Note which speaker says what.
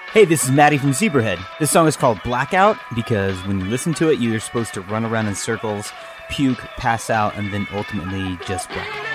Speaker 1: Hey, this is Maddie from Zebrahead. This song is called Blackout because when you listen to it, you're supposed to run around in circles, puke, pass out, and then ultimately just black out.